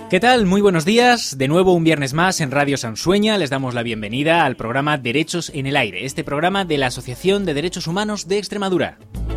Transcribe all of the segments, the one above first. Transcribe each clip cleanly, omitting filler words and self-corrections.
¿Qué tal? Muy buenos días. De nuevo un viernes más en Radio Sansueña. Les damos la bienvenida al programa Derechos en el Aire, este programa de la Asociación de Derechos Humanos de Extremadura.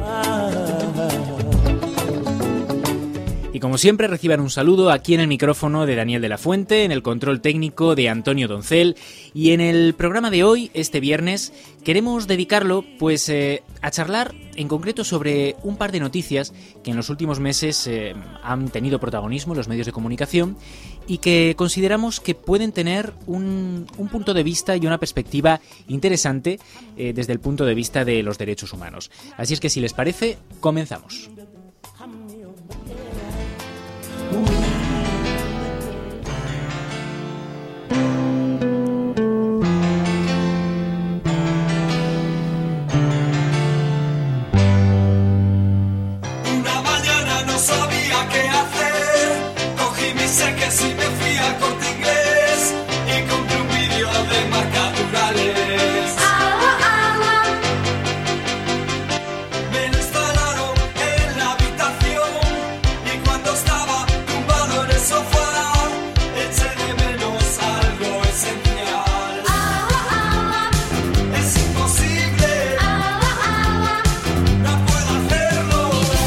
Y como siempre reciban un saludo aquí en el micrófono de Daniel de la Fuente, en el control técnico de Antonio Doncel, y en el programa de hoy, este viernes, queremos dedicarlo pues a charlar en concreto sobre un par de noticias que en los últimos meses han tenido protagonismo en los medios de comunicación y que consideramos que pueden tener un punto de vista y una perspectiva interesante desde el punto de vista de los derechos humanos. Así es que si les parece, comenzamos. Seques y me fui al Corte Inglés y compré un vídeo de marcas Duralex. Me lo instalaron en la habitación y cuando estaba tumbado en el sofá eché de menos algo esencial. Es imposible, no puedo hacerlo.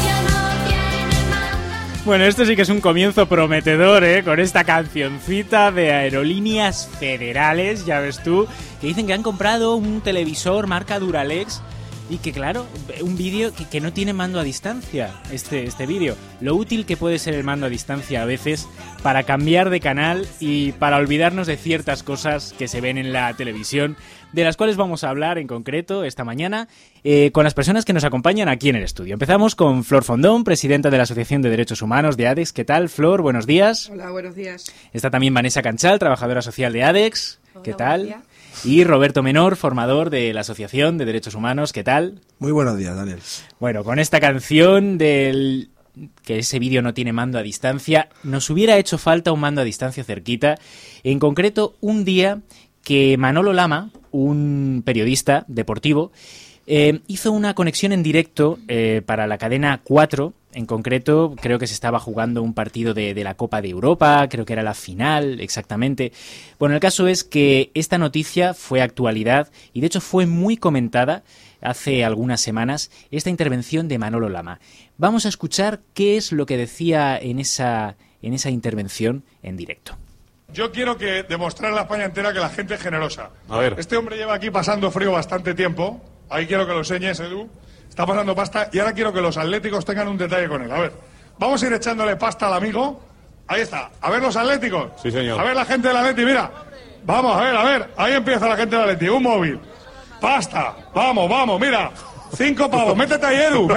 Bueno, esto sí que es un comienzo prometedor, con esta cancioncita de Aerolíneas Federales, ya ves tú, que dicen que han comprado un televisor marca Duralex y que, claro, un vídeo que no tiene mando a distancia, este vídeo. Lo útil que puede ser el mando a distancia a veces para cambiar de canal y para olvidarnos de ciertas cosas que se ven en la televisión, de las cuales vamos a hablar en concreto esta mañana con las personas que nos acompañan aquí en el estudio. Empezamos con Flor Fondón, presidenta de la Asociación de Derechos Humanos de ADEX. ¿Qué tal, Flor? Buenos días. Hola, buenos días. Está también Vanessa Canchal, trabajadora social de ADEX. Hola, ¿qué tal? Y Roberto Menor, formador de la Asociación de Derechos Humanos. ¿Qué tal? Muy buenos días, Daniel. Bueno, con esta canción del que ese vídeo no tiene mando a distancia, nos hubiera hecho falta un mando a distancia cerquita. En concreto, un día que Manolo Lama, un periodista deportivo, hizo una conexión en directo para la cadena 4. En concreto, creo que se estaba jugando un partido de la Copa de Europa, creo que era la final, exactamente. Bueno, el caso es que esta noticia fue actualidad y de hecho fue muy comentada hace algunas semanas, esta intervención de Manolo Lama. Vamos a escuchar qué es lo que decía en esa intervención en directo. Yo quiero demostrar a la España entera que la gente es generosa. A ver. Este hombre lleva aquí pasando frío bastante tiempo. Ahí quiero que lo enseñes, Edu. Está pasando pasta y ahora quiero que los atléticos tengan un detalle con él. A ver, vamos a ir echándole pasta al amigo. Ahí está. A ver los atléticos. Sí, señor. A ver la gente del Atleti, mira. Vamos, a ver. Ahí empieza la gente del Atleti. Un móvil. Pasta. Vamos, mira. 5 pavos. Métete ahí, Edu.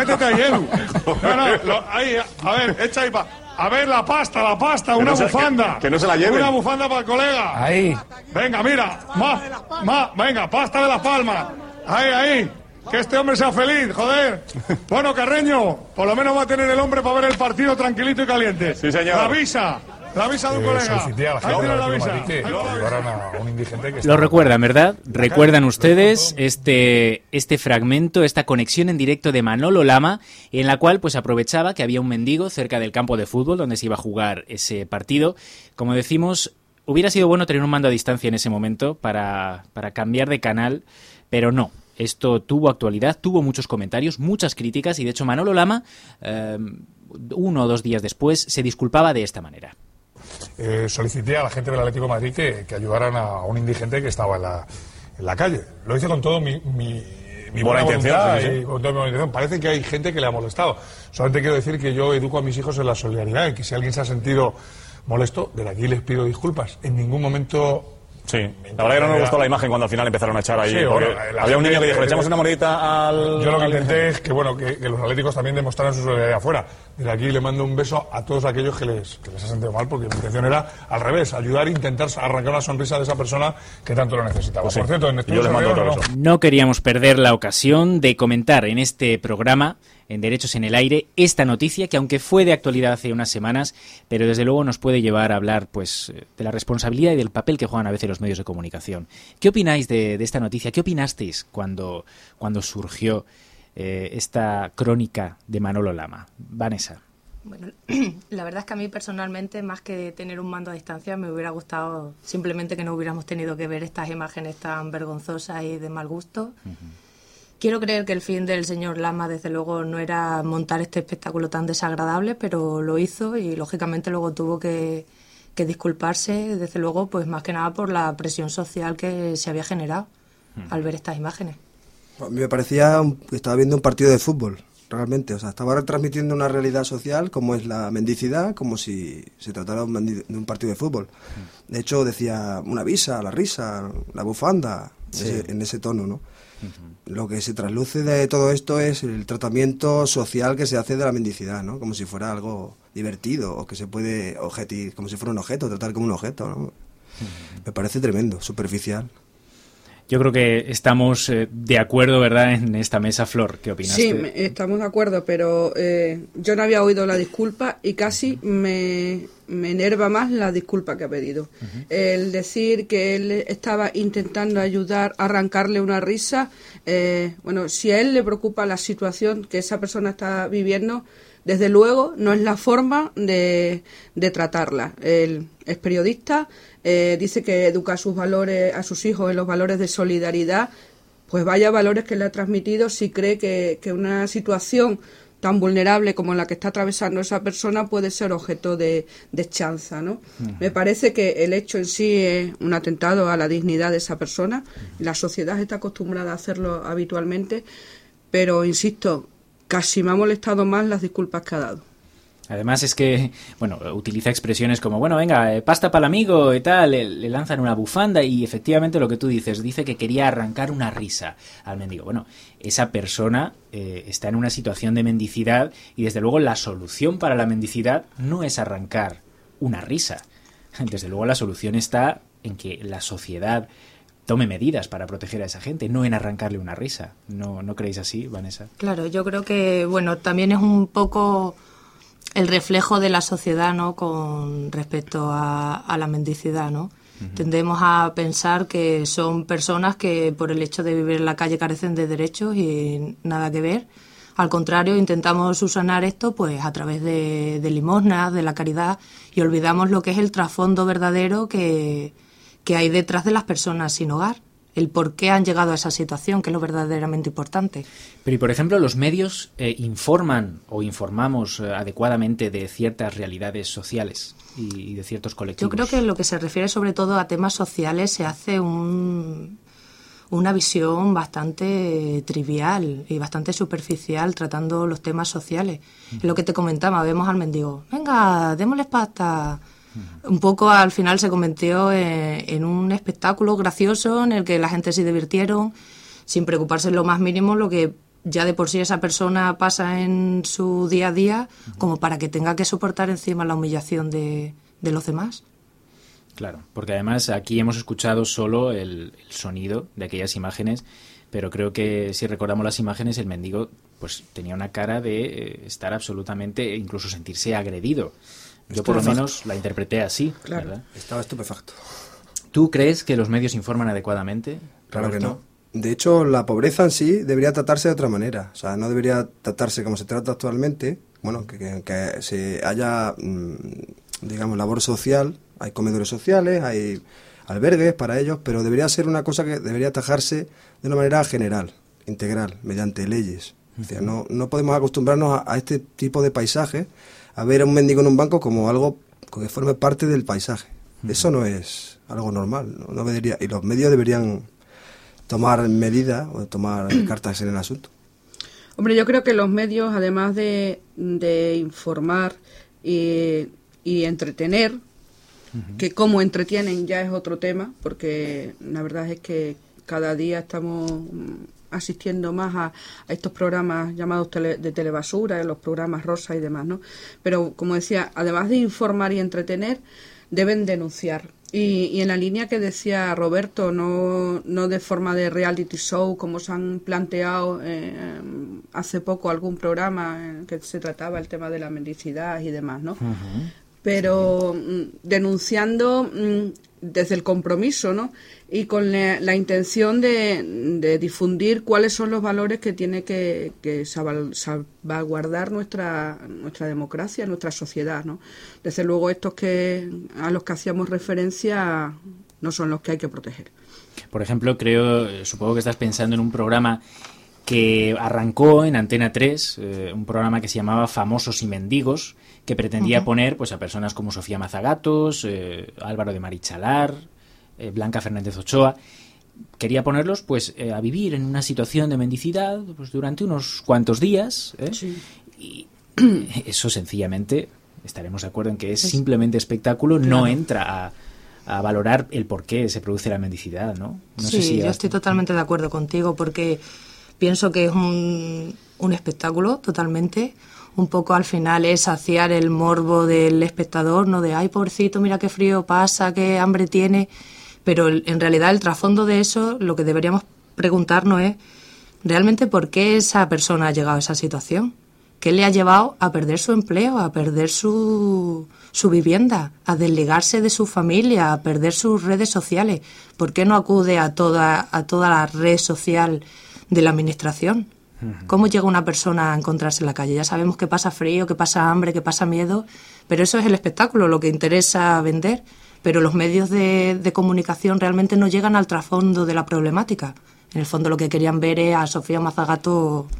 Ahí, a ver, echa ahí A ver la pasta, una bufanda. Que no se la lleven. Una bufanda para el colega. Ahí. Venga, mira. Venga, pasta de las palmas. Ahí. Que este hombre sea feliz, joder. Bueno, Carreño, por lo menos va a tener el hombre para ver el partido tranquilito y caliente. Sí, señor. La visa de un colega. Solicité a la gente de la visa que ayudaran a un indigente que lo recuerdan, ¿verdad? ¿Recuerdan ustedes este fragmento, esta conexión en directo de Manolo Lama, en la cual pues aprovechaba que había un mendigo cerca del campo de fútbol donde se iba a jugar ese partido? Como decimos, hubiera sido bueno tener un mando a distancia en ese momento para cambiar de canal, pero no. Esto tuvo actualidad, tuvo muchos comentarios, muchas críticas y de hecho Manolo Lama, 1 o 2 días después, se disculpaba de esta manera. Solicité a la gente del Atlético de Madrid que ayudaran a un indigente que estaba en la calle. Lo hice con todo mi buena intención, voluntad sí. Y con toda mi buena intención. Parece que hay gente que le ha molestado. Solamente quiero decir que yo educo a mis hijos en la solidaridad y que si alguien se ha sentido molesto, desde aquí les pido disculpas. En ningún momento... Sí, la verdad que no me gustó la imagen cuando al final empezaron a echar ahí. Sí, porque bueno, había un niño que dijo, le echamos una monedita al... Yo lo que intenté es que los atléticos también demostraran su solidaridad afuera. Desde aquí le mando un beso a todos aquellos que les ha sentido mal, porque mi intención era al revés, ayudar e intentar arrancar una sonrisa de esa persona que tanto lo necesitaba. Pues sí. Por cierto, en Y yo les mando otro beso. No queríamos perder la ocasión de comentar en este programa, en Derechos en el Aire, esta noticia que aunque fue de actualidad hace unas semanas, pero desde luego nos puede llevar a hablar pues de la responsabilidad y del papel que juegan a veces los medios de comunicación. ¿Qué opináis de esta noticia? ¿Qué opinasteis cuando surgió esta crónica de Manolo Lama? Vanessa. Bueno, la verdad es que a mí personalmente, más que tener un mando a distancia, me hubiera gustado simplemente que no hubiéramos tenido que ver estas imágenes tan vergonzosas y de mal gusto. Quiero creer que el fin del señor Lama, desde luego, no era montar este espectáculo tan desagradable, pero lo hizo y, lógicamente, luego tuvo que disculparse, desde luego, pues más que nada por la presión social que se había generado al ver estas imágenes. A mí me parecía que estaba viendo un partido de fútbol, realmente. O sea, estaba retransmitiendo una realidad social como es la mendicidad, como si se tratara de un partido de fútbol. De hecho, decía una visa, la risa, la bufanda, Sí. en ese tono, ¿no? Lo que se trasluce de todo esto es el tratamiento social que se hace de la mendicidad, ¿no? Como si fuera algo divertido o que se puede como si fuera un objeto, tratar como un objeto, ¿no? Me parece tremendo, superficial. Yo creo que estamos de acuerdo, ¿verdad?, en esta mesa. Flor, ¿qué opinas? Sí, estamos de acuerdo, pero yo no había oído la disculpa y casi me enerva más la disculpa que ha pedido. El decir que él estaba intentando ayudar a arrancarle una risa, bueno, si a él le preocupa la situación que esa persona está viviendo, desde luego no es la forma de tratarla. Él es periodista, dice que educa sus valores, a sus hijos en los valores de solidaridad, pues vaya valores que le ha transmitido si cree que una situación tan vulnerable como la que está atravesando esa persona puede ser objeto de chanza, ¿no? Me parece que el hecho en sí es un atentado a la dignidad de esa persona. La sociedad está acostumbrada a hacerlo habitualmente, pero insisto, casi me ha molestado más las disculpas que ha dado. Además es que, bueno, utiliza expresiones como, bueno, venga, pasta para el amigo y tal, le lanzan una bufanda y efectivamente lo que tú dices, dice que quería arrancar una risa al mendigo. Bueno, esa persona está en una situación de mendicidad y desde luego la solución para la mendicidad no es arrancar una risa. Desde luego la solución está en que la sociedad tome medidas para proteger a esa gente, no en arrancarle una risa. ¿No creéis así, Vanessa? Claro, yo creo que, bueno, también es un poco el reflejo de la sociedad, ¿no?, con respecto a la mendicidad, ¿no? Tendemos a pensar que son personas que por el hecho de vivir en la calle carecen de derechos y nada que ver. Al contrario, intentamos subsanar esto pues a través de limosnas, de la caridad, y olvidamos lo que es el trasfondo verdadero que hay detrás de las personas sin hogar. El por qué han llegado a esa situación, que es lo verdaderamente importante. Pero, y por ejemplo, ¿los medios informan o informamos adecuadamente de ciertas realidades sociales y de ciertos colectivos? Yo creo que en lo que se refiere sobre todo a temas sociales se hace una visión bastante trivial y bastante superficial tratando los temas sociales. Lo que te comentaba, vemos al mendigo, venga, démosles pasta. Un poco al final se convirtió en un espectáculo gracioso en el que la gente se divirtieron sin preocuparse en lo más mínimo lo que ya de por sí esa persona pasa en su día a día, como para que tenga que soportar encima la humillación de los demás. Claro, porque además aquí hemos escuchado solo el sonido de aquellas imágenes, pero creo que si recordamos las imágenes, el mendigo pues tenía una cara de estar absolutamente, incluso sentirse agredido. Yo por lo menos la interpreté así, Claro. ¿verdad? Estaba estupefacto. ¿Tú crees que los medios informan adecuadamente? Claro que Roberto? no. De hecho, la pobreza en sí debería tratarse de otra manera. O sea, no debería tratarse como se trata actualmente. Bueno, que se haya, digamos, labor social. Hay comedores sociales, hay albergues para ellos, pero debería ser una cosa que debería atajarse de una manera general, integral, mediante leyes. O sea, no podemos acostumbrarnos a este tipo de paisajes, a ver a un mendigo en un banco como algo que forme parte del paisaje. Eso no es algo normal. No debería, y los medios deberían tomar medidas o tomar cartas en el asunto. Hombre, yo creo que los medios, además de informar y entretener, que cómo entretienen ya es otro tema, porque la verdad es que cada día estamos asistiendo más a estos programas llamados de telebasura, los programas rosa y demás, ¿no? Pero, como decía, además de informar y entretener, deben denunciar. Y en la línea que decía Roberto, no de forma de reality show, como se han planteado hace poco algún programa en que se trataba el tema de la mendicidad y demás, ¿no? pero denunciando desde el compromiso, ¿no? Y con la intención de difundir cuáles son los valores que tiene que salvaguardar nuestra democracia, nuestra sociedad, ¿no? Desde luego estos a los que hacíamos referencia no son los que hay que proteger. Por ejemplo, supongo que estás pensando en un programa que arrancó en Antena 3, un programa que se llamaba Famosos y Mendigos, que pretendía poner pues a personas como Sofía Mazagatos, Álvaro de Marichalar, Blanca Fernández Ochoa. Quería ponerlos pues a vivir en una situación de mendicidad pues durante unos cuantos días, Sí. Y eso sencillamente, estaremos de acuerdo en que es simplemente espectáculo, claro. No entra a valorar el por qué se produce la mendicidad, ¿no? Sí, yo estoy totalmente de acuerdo contigo, porque pienso que es un espectáculo totalmente. Un poco al final es saciar el morbo del espectador, ¿no? De, ay, pobrecito, mira qué frío pasa, qué hambre tiene. Pero en realidad el trasfondo de eso, lo que deberíamos preguntarnos es realmente por qué esa persona ha llegado a esa situación. ¿Qué le ha llevado a perder su empleo, a perder su vivienda, a desligarse de su familia, a perder sus redes sociales? ¿Por qué no acude a toda la red social de la administración? ¿Cómo llega una persona a encontrarse en la calle? Ya sabemos que pasa frío, que pasa hambre, que pasa miedo, pero eso es el espectáculo, lo que interesa vender. Pero los medios de comunicación realmente no llegan al trasfondo de la problemática. En el fondo lo que querían ver es a Sofía Mazagato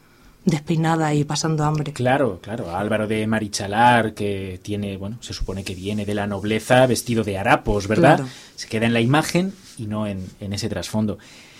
despeinada y pasando hambre. Claro, a Álvaro de Marichalar, que tiene, se supone que viene de la nobleza, vestido de harapos, ¿verdad? Claro. Se queda en la imagen y no en ese trasfondo.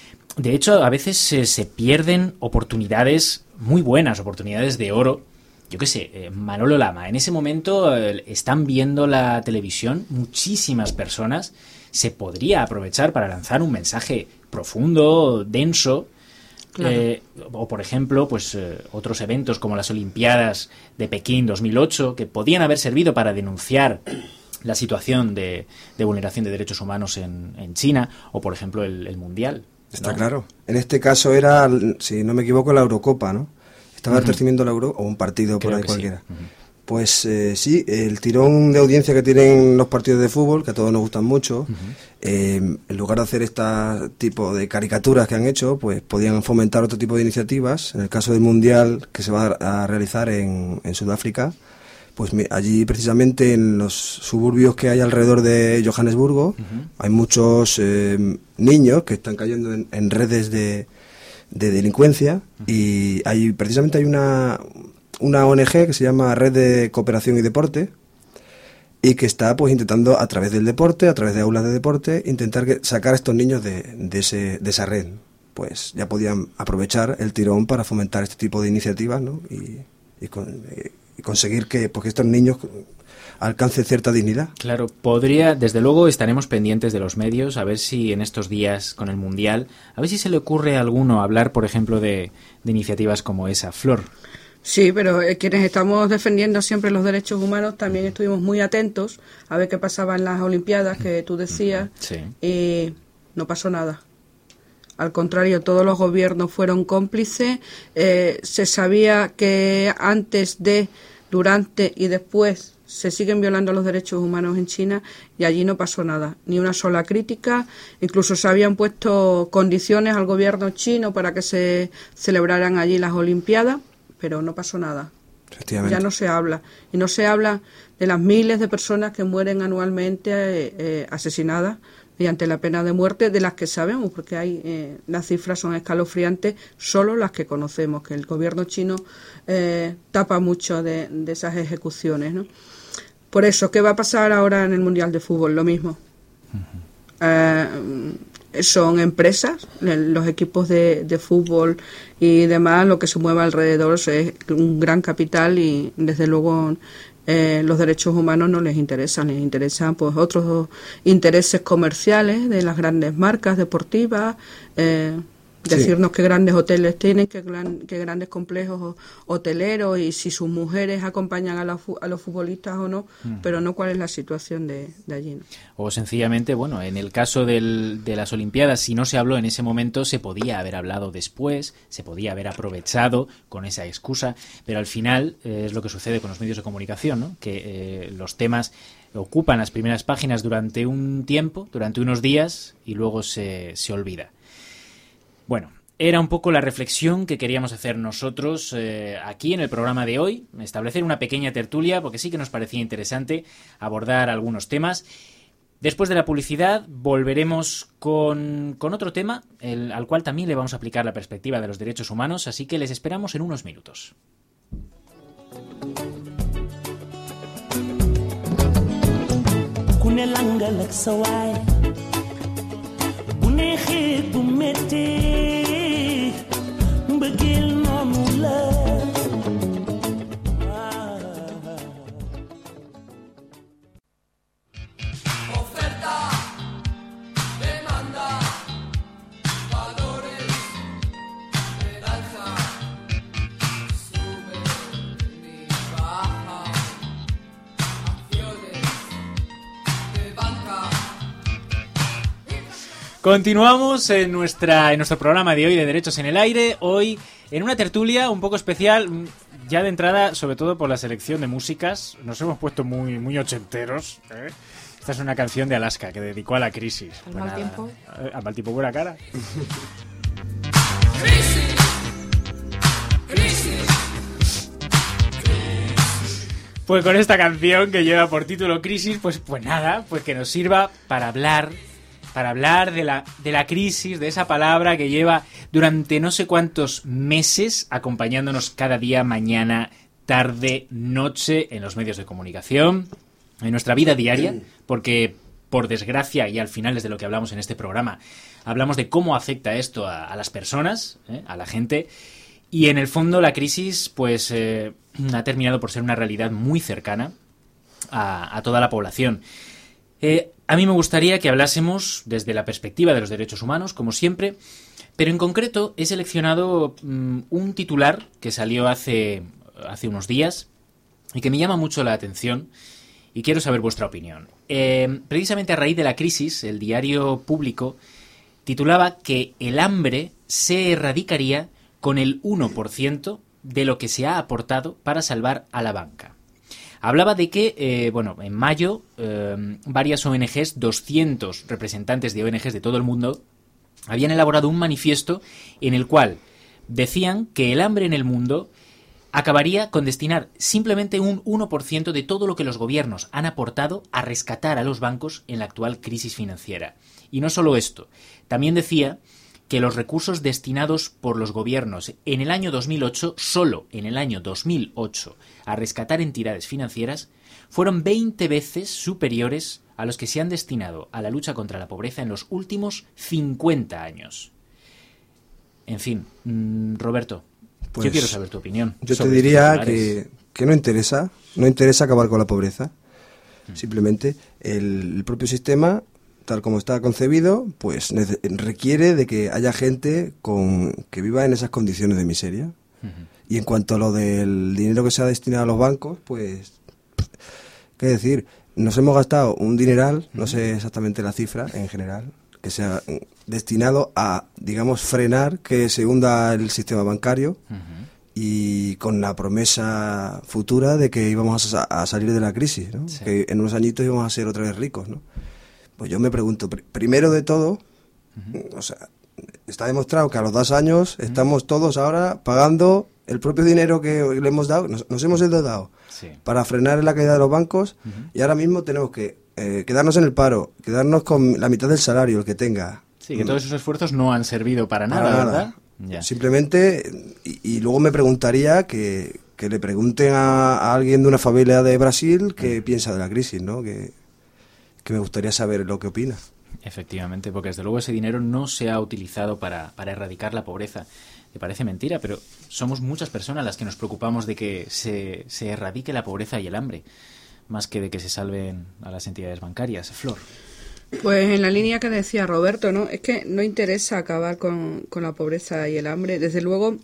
De hecho, a veces se pierden oportunidades muy buenas, oportunidades de oro. Yo qué sé, Manolo Lama, en ese momento están viendo la televisión muchísimas personas. Se podría aprovechar para lanzar un mensaje profundo, denso. Claro. O, por ejemplo, otros eventos como las Olimpiadas de Pekín 2008, que podían haber servido para denunciar la situación de vulneración de derechos humanos en China, o, por ejemplo, el Mundial. Está claro. En este caso era, si no me equivoco, la Eurocopa, ¿no? Estaba recibiendo la Euro, o un partido por ahí cualquiera. Sí. Pues sí, el tirón de audiencia que tienen los partidos de fútbol, que a todos nos gustan mucho, en lugar de hacer este tipo de caricaturas que han hecho, pues podían fomentar otro tipo de iniciativas. En el caso del Mundial, que se va a realizar en Sudáfrica, pues allí precisamente en los suburbios que hay alrededor de Johannesburgo, hay muchos niños que están cayendo en redes de delincuencia, y precisamente hay una ONG que se llama Red de Cooperación y Deporte, y que está pues intentando a través del deporte, a través de aulas de deporte, intentar sacar a estos niños de esa red. Pues ya podían aprovechar el tirón para fomentar este tipo de iniciativas, ¿no? Y conseguir que estos niños alcancen cierta dignidad. Claro, desde luego estaremos pendientes de los medios, a ver si en estos días con el Mundial, a ver si se le ocurre a alguno hablar, por ejemplo, de iniciativas como esa. Flor. Sí, pero quienes estamos defendiendo siempre los derechos humanos también estuvimos muy atentos a ver qué pasaba en las Olimpiadas que tú decías, sí. Y no pasó nada. Al contrario, todos los gobiernos fueron cómplices. Se sabía que antes durante y después se siguen violando los derechos humanos en China, y allí no pasó nada, ni una sola crítica. Incluso se habían puesto condiciones al gobierno chino para que se celebraran allí las Olimpiadas, pero no pasó nada. Ya no se habla. Y no se habla de las miles de personas que mueren anualmente asesinadas mediante la pena de muerte, de las que sabemos, porque las cifras son escalofriantes, solo las que conocemos, que el gobierno chino tapa mucho de esas ejecuciones, ¿no? Por eso, ¿qué va a pasar ahora en el Mundial de Fútbol? Lo mismo. Son empresas, los equipos de fútbol y demás, lo que se mueve alrededor es un gran capital, y desde luego los derechos humanos no les interesan, les interesan pues otros intereses comerciales de las grandes marcas deportivas, decirnos qué grandes hoteles tienen, qué grandes complejos hoteleros y si sus mujeres acompañan a los futbolistas o no, pero no cuál es la situación de allí, ¿no? O sencillamente, bueno, en el caso de las Olimpiadas, si no se habló en ese momento, se podía haber hablado después, se podía haber aprovechado con esa excusa, pero al final es lo que sucede con los medios de comunicación, ¿no? Que los temas ocupan las primeras páginas durante un tiempo, durante unos días, y luego se olvida. Bueno, era un poco la reflexión que queríamos hacer nosotros aquí en el programa de hoy, establecer una pequeña tertulia, porque sí que nos parecía interesante abordar algunos temas. Después de la publicidad volveremos con otro tema, al cual también le vamos a aplicar la perspectiva de los derechos humanos, así que les esperamos en unos minutos. Continuamos en nuestro programa de hoy de Derechos en el Aire, hoy en una tertulia un poco especial, ya de entrada, sobre todo por la selección de músicas. Nos hemos puesto muy ochenteros, ¿eh? Esta es una canción de Alaska que dedicó a la crisis. ¿Al mal tiempo? ¿Al mal tiempo buena cara? Pues con esta canción que lleva por título Crisis, pues nada, pues que nos sirva para hablar de la crisis, de esa palabra que lleva durante no sé cuántos meses acompañándonos cada día, mañana, tarde, noche, en los medios de comunicación, en nuestra vida diaria, porque por desgracia, y al final es de lo que hablamos en este programa, hablamos de cómo afecta esto a las personas, a la gente, y en el fondo la crisis pues ha terminado por ser una realidad muy cercana a toda la población. A mí me gustaría que hablásemos desde la perspectiva de los derechos humanos, como siempre, pero en concreto he seleccionado un titular que salió hace unos días y que me llama mucho la atención y quiero saber vuestra opinión. Precisamente a raíz de la crisis, el diario Público titulaba que el hambre se erradicaría con el 1% de lo que se ha aportado para salvar a la banca. Hablaba de que, en mayo, varias ONGs, 200 representantes de ONGs de todo el mundo, habían elaborado un manifiesto en el cual decían que el hambre en el mundo acabaría con destinar simplemente un 1% de todo lo que los gobiernos han aportado a rescatar a los bancos en la actual crisis financiera. Y no solo esto, también decía que los recursos destinados por los gobiernos en el año 2008, solo en el año 2008, a rescatar entidades financieras, fueron 20 veces superiores a los que se han destinado a la lucha contra la pobreza en los últimos 50 años. En fin, Roberto, pues yo quiero saber tu opinión. Yo te sobre diría estos titulares. que no interesa acabar con la pobreza. Simplemente el propio sistema, tal como está concebido, pues requiere de que haya gente que viva en esas condiciones de miseria. Y en cuanto a lo del dinero que se ha destinado a los bancos, pues, ¿qué decir? Nos hemos gastado un dineral, no sé exactamente la cifra en general, que se ha destinado a, digamos, frenar que se hunda el sistema bancario y con la promesa futura de que íbamos a salir de la crisis, ¿no? Sí. Que en unos añitos íbamos a ser otra vez ricos, ¿no? Pues yo me pregunto, primero de todo, o sea, está demostrado que a los 2 años estamos todos ahora pagando el propio dinero que le hemos dado, nos hemos endeudado para frenar la caída de los bancos y ahora mismo tenemos que quedarnos en el paro, quedarnos con la mitad del salario, el que tenga. Sí, que todos esos esfuerzos no han servido para nada, ¿verdad? Ya. Simplemente, y luego me preguntaría que le pregunten a alguien de una favela de Brasil qué piensa de la crisis, ¿no? Que me gustaría saber lo que opina. Efectivamente, porque desde luego ese dinero no se ha utilizado para erradicar la pobreza. Me parece mentira, pero somos muchas personas las que nos preocupamos de que se erradique la pobreza y el hambre, más que de que se salven a las entidades bancarias. Flor. Pues en la línea que decía Roberto, ¿no? Es que no interesa acabar con la pobreza y el hambre. Desde luego,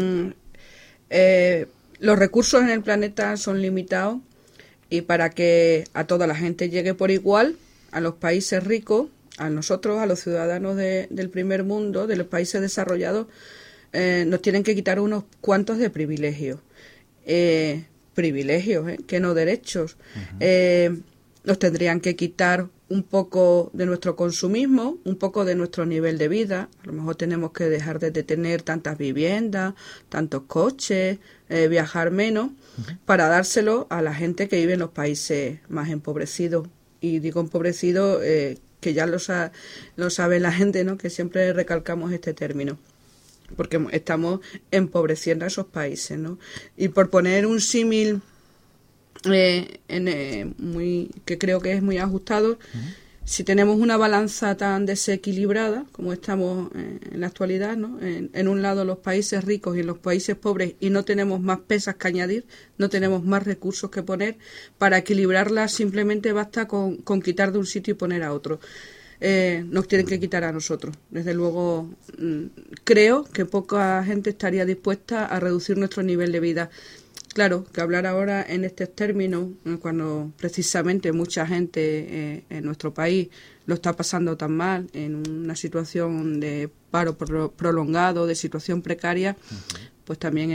los recursos en el planeta son limitados y para que a toda la gente llegue por igual, a los países ricos, a nosotros, a los ciudadanos del primer mundo, de los países desarrollados, nos tienen que quitar unos cuantos de privilegios. Privilegios, que no derechos. Nos tendrían que quitar un poco de nuestro consumismo, un poco de nuestro nivel de vida. A lo mejor tenemos que dejar de tener tantas viviendas, tantos coches, viajar menos, para dárselo a la gente que vive en los países más empobrecidos. Y digo empobrecidos, que ya lo sabe la gente, ¿no? Que siempre recalcamos este término, porque estamos empobreciendo a esos países, ¿no? Y por poner un símil que creo que es muy ajustado, si tenemos una balanza tan desequilibrada como estamos en la actualidad, ¿no? En un lado los países ricos y en los países pobres, y no tenemos más pesas que añadir, no tenemos más recursos que poner, para equilibrarla simplemente basta con quitar de un sitio y poner a otro. Nos tienen que quitar a nosotros. Desde luego, creo que poca gente estaría dispuesta a reducir nuestro nivel de vida. Claro, que hablar ahora en estos términos, cuando precisamente mucha gente en nuestro país lo está pasando tan mal, en una situación de paro prolongado, de situación precaria, pues también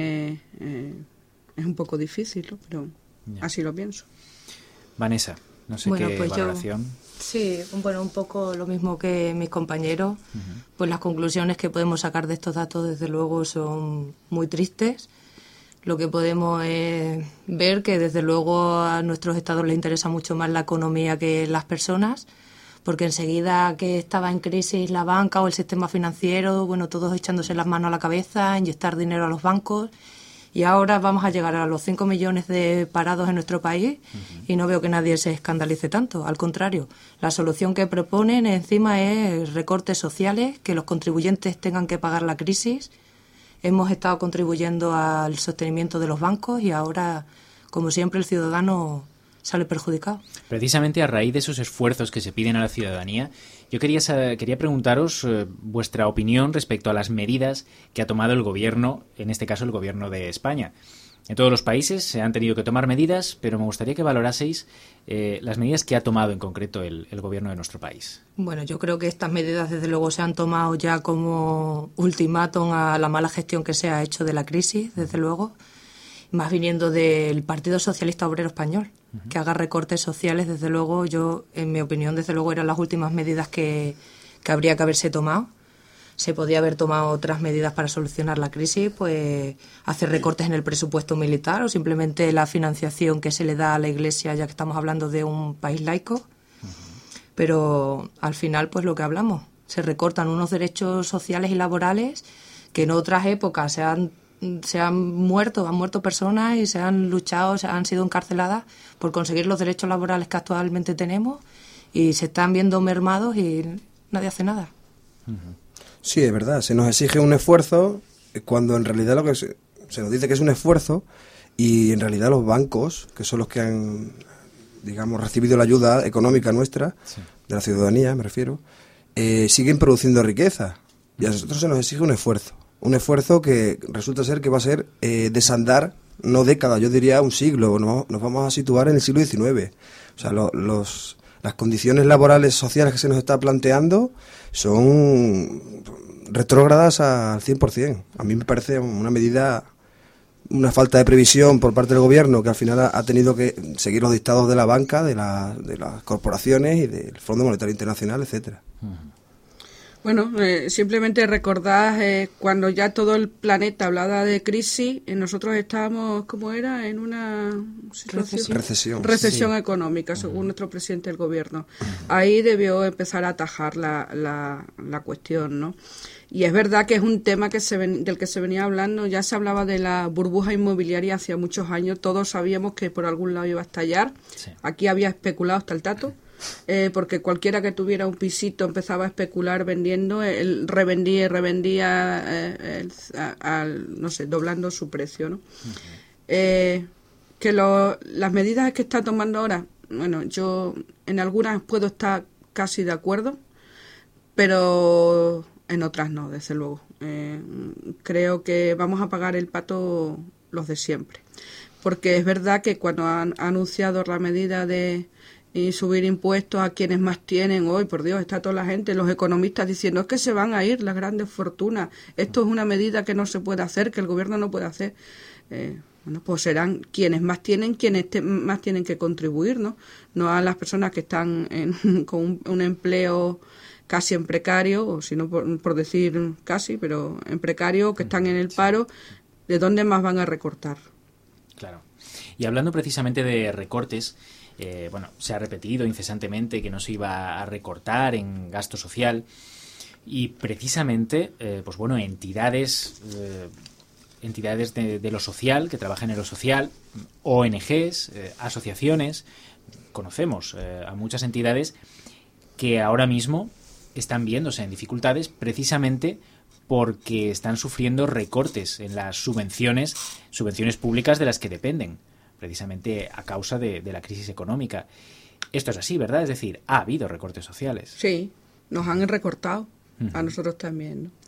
es un poco difícil, ¿no? Pero así lo pienso. Vanessa, no sé Bueno, qué pues valoración. Sí, bueno, un poco lo mismo que mis compañeros. Pues las conclusiones que podemos sacar de estos datos, desde luego, son muy tristes. Lo que podemos es ver que, desde luego, a nuestros estados les interesa mucho más la economía que las personas, porque enseguida que estaba en crisis la banca o el sistema financiero, bueno, todos echándose las manos a la cabeza, inyectar dinero a los bancos, y ahora vamos a llegar a los 5 millones de parados en nuestro país y no veo que nadie se escandalice tanto. Al contrario, la solución que proponen encima es recortes sociales, que los contribuyentes tengan que pagar la crisis. Hemos estado contribuyendo al sostenimiento de los bancos y ahora, como siempre, el ciudadano sale perjudicado. Precisamente a raíz de esos esfuerzos que se piden a la ciudadanía, yo quería preguntaros vuestra opinión respecto a las medidas que ha tomado el gobierno, en este caso el gobierno de España. En todos los países se han tenido que tomar medidas, pero me gustaría que valoraseis las medidas que ha tomado en concreto el gobierno de nuestro país. Bueno, yo creo que estas medidas, desde luego, se han tomado ya como ultimátum a la mala gestión que se ha hecho de la crisis, desde luego, más viniendo del Partido Socialista Obrero Español, que haga recortes sociales. Desde luego, yo, en mi opinión, desde luego, eran las últimas medidas que habría que haberse tomado. Se podía haber tomado otras medidas para solucionar la crisis, pues hacer recortes en el presupuesto militar o simplemente la financiación que se le da a la Iglesia, ya que estamos hablando de un país laico. Pero al final, pues lo que hablamos, se recortan unos derechos sociales y laborales que en otras épocas han muerto personas y se han luchado, han sido encarceladas por conseguir los derechos laborales que actualmente tenemos, y se están viendo mermados y nadie hace nada. Sí, es verdad, se nos exige un esfuerzo cuando en realidad lo que se nos dice que es un esfuerzo, y en realidad los bancos, que son los que han, digamos, recibido la ayuda económica nuestra, de la ciudadanía me refiero, siguen produciendo riqueza, y a nosotros se nos exige un esfuerzo que resulta ser que va a ser desandar, no décadas, yo diría un siglo, nos vamos a situar en el siglo XIX. O sea, las condiciones laborales sociales que se nos está planteando son retrógradas al 100%. A mí me parece una falta de previsión por parte del gobierno, que al final ha tenido que seguir los dictados de la banca, de las corporaciones y del Fondo Monetario Internacional, etcétera. Bueno, simplemente recordar cuando ya todo el planeta hablaba de crisis, nosotros estábamos, ¿cómo era?, en una situación recesión económica, según nuestro presidente del gobierno. Ahí debió empezar a atajar la cuestión, ¿no? Y es verdad que es un tema del que se venía hablando. Ya se hablaba de la burbuja inmobiliaria hacía muchos años. Todos sabíamos que por algún lado iba a estallar. Sí. Aquí había especulado hasta el tato. Porque cualquiera que tuviera un pisito empezaba a especular vendiendo, él revendía y revendía, doblando su precio, ¿no? Que las medidas que está tomando ahora, bueno, yo en algunas puedo estar casi de acuerdo, pero en otras no, desde luego. Creo que vamos a pagar el pato los de siempre. Porque es verdad que cuando han anunciado la medida de subir impuestos a quienes más tienen, hoy, por Dios, está toda la gente, los economistas diciendo es que se van a ir las grandes fortunas, esto es una medida que no se puede hacer, que el gobierno no puede hacer. Bueno, pues serán quienes más tienen, quienes más tienen que contribuir, ¿no? No a las personas que están con un empleo casi en precario, o si no por decir casi, pero en precario, que están en el paro, ¿de dónde más van a recortar? Claro. Y hablando precisamente de recortes, bueno, se ha repetido incesantemente que no se iba a recortar en gasto social y precisamente, pues bueno, entidades de lo social, que trabajan en lo social, ONGs, asociaciones, conocemos a muchas entidades que ahora mismo están viéndose en dificultades precisamente porque están sufriendo recortes en las subvenciones públicas de las que dependen, precisamente a causa de la crisis económica. Esto es así, ¿verdad? Es decir, ha habido recortes sociales. Sí, nos han recortado, a nosotros también, ¿no?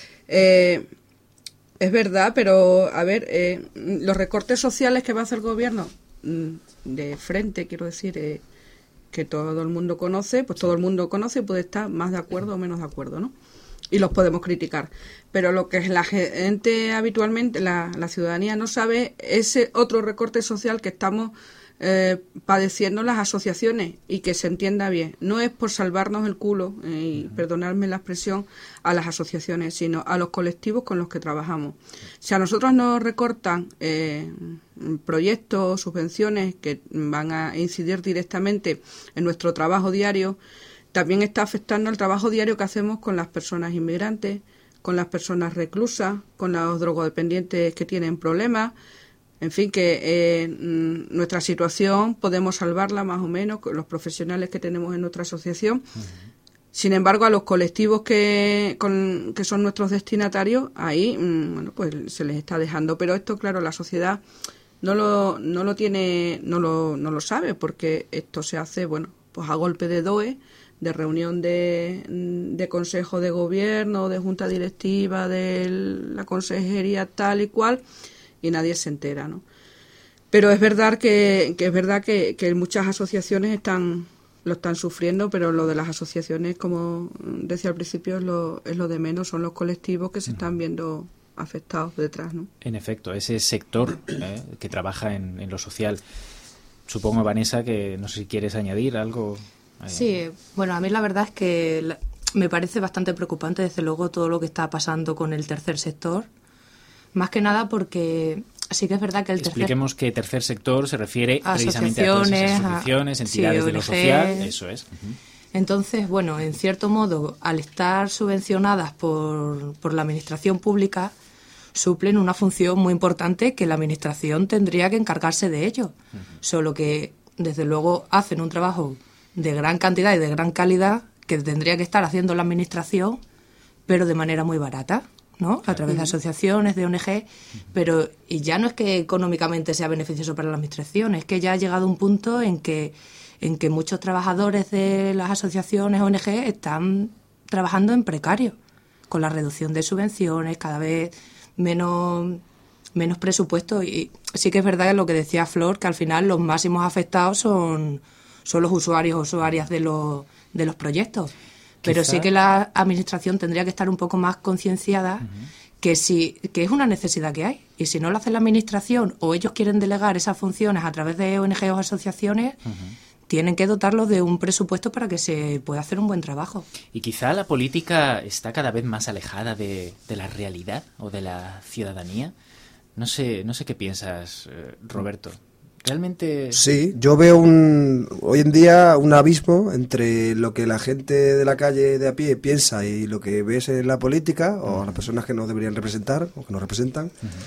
Es verdad, pero, a ver, los recortes sociales que va a hacer el gobierno, de frente, quiero decir, que todo el mundo conoce, pues todo el mundo conoce y puede estar más de acuerdo o menos de acuerdo, ¿no? Y los podemos criticar. Pero lo que la gente habitualmente, la ciudadanía no sabe, ese otro recorte social que estamos padeciendo las asociaciones, y que se entienda bien, no es por salvarnos el culo, y perdonadme la expresión, a las asociaciones, sino a los colectivos con los que trabajamos. Si a nosotros nos recortan proyectos, subvenciones que van a incidir directamente en nuestro trabajo diario, también está afectando el trabajo diario que hacemos con las personas inmigrantes, con las personas reclusas, con los drogodependientes que tienen problemas. En fin, que nuestra situación podemos salvarla más o menos con los profesionales que tenemos en nuestra asociación. Sin embargo, a los colectivos que son nuestros destinatarios, ahí bueno, pues se les está dejando. Pero esto, claro, la sociedad no lo sabe, porque esto se hace, bueno, pues a golpe de DOE, de reunión de consejo de gobierno, de junta directiva, de la consejería tal y cual, y nadie se entera, ¿no? Pero es verdad que muchas asociaciones lo están sufriendo, pero lo de las asociaciones, como decía al principio, es lo de menos, son los colectivos que se están viendo afectados detrás, ¿no? En efecto, ese sector que trabaja en lo social. Supongo, Vanessa, que no sé si quieres añadir algo. Sí, bueno, a mí la verdad es que me parece bastante preocupante, desde luego, todo lo que está pasando con el tercer sector. Más que nada porque sí que es verdad que Expliquemos que tercer sector se refiere a precisamente a todas esas asociaciones, entidades de lo social, eso es. Entonces, bueno, en cierto modo, al estar subvencionadas por la administración pública, suplen una función muy importante que la administración tendría que encargarse de ello. Solo que, desde luego, hacen un trabajo de gran cantidad y de gran calidad que tendría que estar haciendo la administración, pero de manera muy barata, ¿no? A través de asociaciones, de ONG, pero y ya no es que económicamente sea beneficioso para la administración, es que ya ha llegado un punto en que muchos trabajadores de las asociaciones, ONG, están trabajando en precario, con la reducción de subvenciones, cada vez menos presupuesto. Y sí que es verdad lo que decía Flor, que al final los máximos afectados son los usuarios o usuarias de los proyectos. Pero sí que la administración tendría que estar un poco más concienciada que es una necesidad que hay. Y si no lo hace la administración o ellos quieren delegar esas funciones a través de ONG o asociaciones, tienen que dotarlos de un presupuesto para que se pueda hacer un buen trabajo. Y quizá la política está cada vez más alejada de la realidad o de la ciudadanía. No sé qué piensas, Roberto. ¿Realmente? Sí, yo veo hoy en día un abismo entre lo que la gente de la calle de a pie piensa y lo que ves en la política, o las personas que nos deberían representar o que nos representan.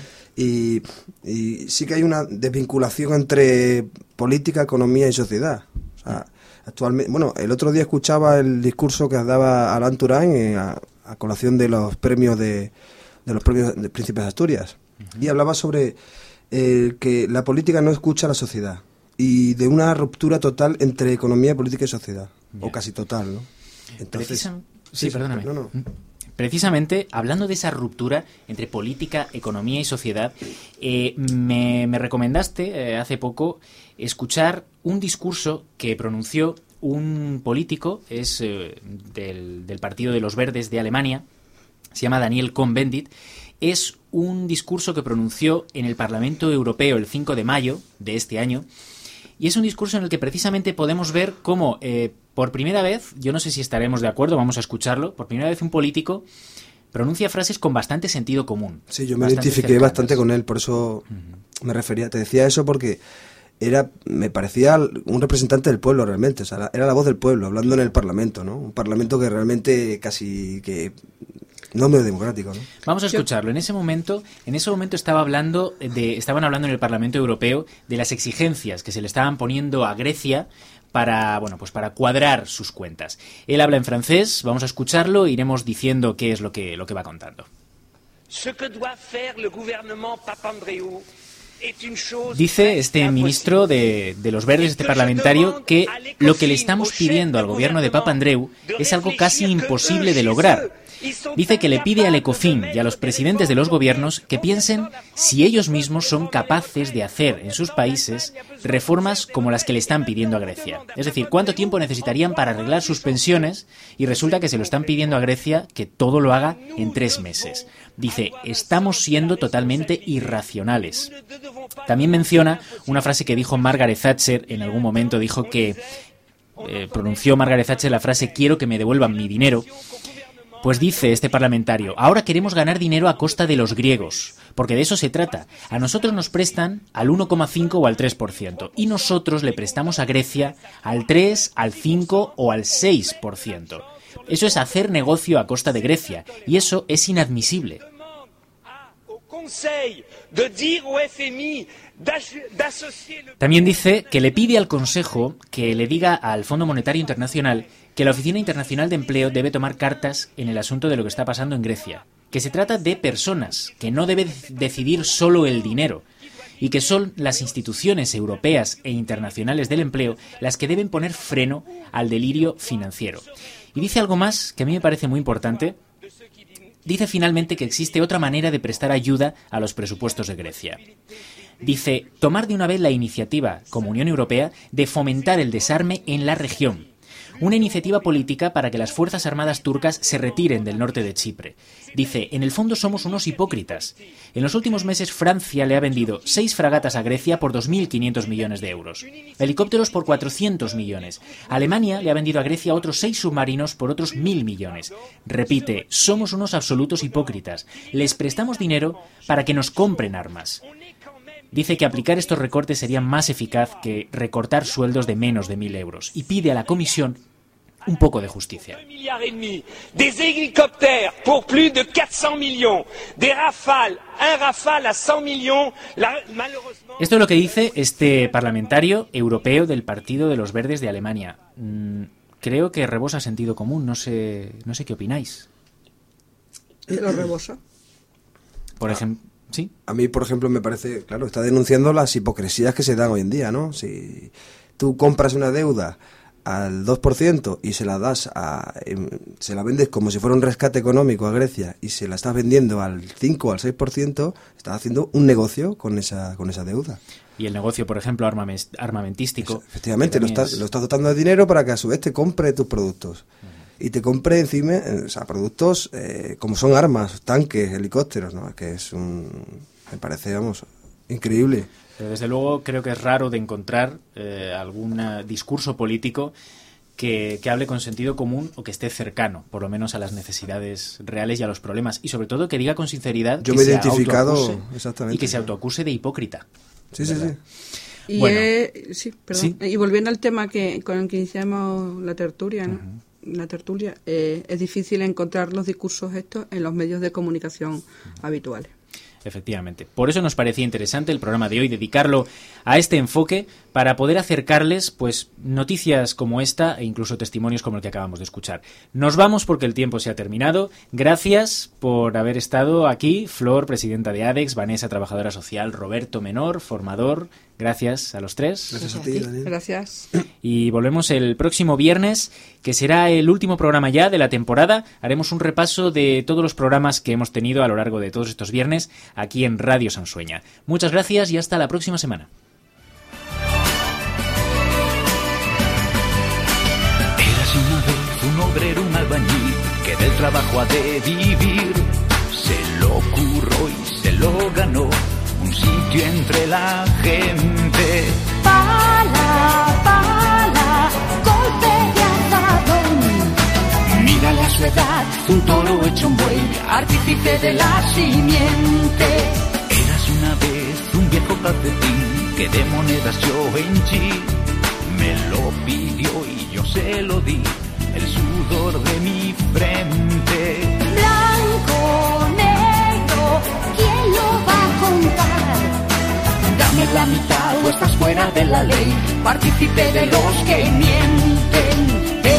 Y sí que hay una desvinculación entre política, economía y sociedad. O sea, actualmente, bueno, el otro día escuchaba el discurso que daba Alain Touraine a colación de los premios de los premios de Príncipes de Asturias, y hablaba sobre que la política no escucha a la sociedad y de una ruptura total entre economía, política y sociedad. o casi total, ¿no? Entonces, Sí, perdóname. No. Precisamente, hablando de esa ruptura entre política, economía y sociedad, me recomendaste hace poco escuchar un discurso que pronunció un político, es del Partido de los Verdes de Alemania, se llama Daniel Cohn-Bendit. Es un discurso que pronunció en el Parlamento Europeo el 5 de mayo de este año, y es un discurso en el que precisamente podemos ver cómo, por primera vez, yo no sé si estaremos de acuerdo, vamos a escucharlo, por primera vez un político pronuncia frases con bastante sentido común. Sí, yo me identifiqué bastante con él, por eso me refería, te decía eso porque me parecía un representante del pueblo realmente, o sea, era la voz del pueblo, hablando en el Parlamento, ¿no? Un Parlamento que realmente casi que no medio democrático, ¿no? Vamos a escucharlo. En ese momento estaban hablando en el Parlamento Europeo de las exigencias que se le estaban poniendo a Grecia para cuadrar sus cuentas. Él habla en francés, vamos a escucharlo, iremos diciendo qué es lo que va contando. Dice este ministro de los Verdes, este parlamentario, que lo que le estamos pidiendo al gobierno de Papandreou es algo casi imposible de lograr. Dice que le pide al Ecofin y a los presidentes de los gobiernos que piensen si ellos mismos son capaces de hacer en sus países reformas como las que le están pidiendo a Grecia. Es decir, cuánto tiempo necesitarían para arreglar sus pensiones, y resulta que se lo están pidiendo a Grecia que todo lo haga en 3 meses. Dice, estamos siendo totalmente irracionales. También menciona una frase que dijo Margaret Thatcher en algún momento, dijo que pronunció Margaret Thatcher la frase "quiero que me devuelvan mi dinero". Pues dice este parlamentario, ahora queremos ganar dinero a costa de los griegos, porque de eso se trata. A nosotros nos prestan al 1,5 o al 3%, y nosotros le prestamos a Grecia al 3, al 5 o al 6%. Eso es hacer negocio a costa de Grecia, y eso es inadmisible. También dice que le pide al Consejo que le diga al Fondo Monetario Internacional que la Oficina Internacional de Empleo debe tomar cartas en el asunto de lo que está pasando en Grecia, que se trata de personas, que no debe decidir solo el dinero, y que son las instituciones europeas e internacionales del empleo las que deben poner freno al delirio financiero. Y dice algo más que a mí me parece muy importante. Dice finalmente que existe otra manera de prestar ayuda a los presupuestos de Grecia. Dice, tomar de una vez la iniciativa, como Unión Europea, de fomentar el desarme en la región. Una iniciativa política para que las fuerzas armadas turcas se retiren del norte de Chipre. Dice, en el fondo somos unos hipócritas. En los últimos meses Francia le ha vendido 6 fragatas a Grecia por 2.500 millones de euros. Helicópteros por 400 millones. Alemania le ha vendido a Grecia otros 6 submarinos por otros 1.000 millones. Repite, somos unos absolutos hipócritas. Les prestamos dinero para que nos compren armas. Dice que aplicar estos recortes sería más eficaz que recortar sueldos de menos de 1.000 euros y pide a la Comisión un poco de justicia. 2,5 millards, des hélicoptères pour plus de 400 millions, des Rafales, un Rafale a 100 millions, malheureusement... Esto es lo que dice este parlamentario europeo del Partido de los Verdes de Alemania. Creo que rebosa sentido común, no sé qué opináis. ¿Lo rebosa? Por ejemplo... ¿Sí? A mí, por ejemplo, me parece, claro, está denunciando las hipocresías que se dan hoy en día, ¿no? Si tú compras una deuda al 2% y se la vendes como si fuera un rescate económico a Grecia y se la estás vendiendo al 5 o al 6%, estás haciendo un negocio con esa deuda. Y el negocio, por ejemplo, armamentístico. Efectivamente, lo estás dotando de dinero para que a su vez te compre tus productos. Y te compre encima, productos como son armas, tanques, helicópteros, ¿no? Que me parece, increíble. Pero desde luego creo que es raro de encontrar algún discurso político que hable con sentido común o que esté cercano, por lo menos a las necesidades reales y a los problemas. Y sobre todo que diga con sinceridad Yo me he identificado exactamente, y que se autoacuse de hipócrita. Sí. Y bueno, ¿sí? Y volviendo al tema con el que iniciamos la tertulia, ¿no? La tertulia, es difícil encontrar los discursos estos en los medios de comunicación habituales. Efectivamente. Por eso nos parecía interesante el programa de hoy, dedicarlo a este enfoque para poder acercarles pues noticias como esta e incluso testimonios como el que acabamos de escuchar. Nos vamos porque el tiempo se ha terminado. Gracias por haber estado aquí. Flor, presidenta de ADEX, Vanessa, trabajadora social, Roberto Menor, formador, Gracias a los tres. Gracias a ti, Daniel. Gracias. Y volvemos el próximo viernes, que será el último programa ya de la temporada. Haremos un repaso de todos los programas que hemos tenido a lo largo de todos estos viernes aquí en Radio Sansueña. Muchas gracias y hasta la próxima semana. Érase una vez un obrero, un albañil, que del trabajo ha de vivir. Se lo curró y se lo ganó, un sitio entre la gente. Pala, pala, golpe de azadón. Mírale a su edad, un toro hecho un buey, artífice de la simiente. Eras una vez un viejo calcetín que de monedas yo henchí. Me lo pidió y yo se lo di, el sudor de mi frente. Blanco, negro, ¿quién lo va a contar? Dame la mitad o estás fuera de la ley, partícipe de los que mienten.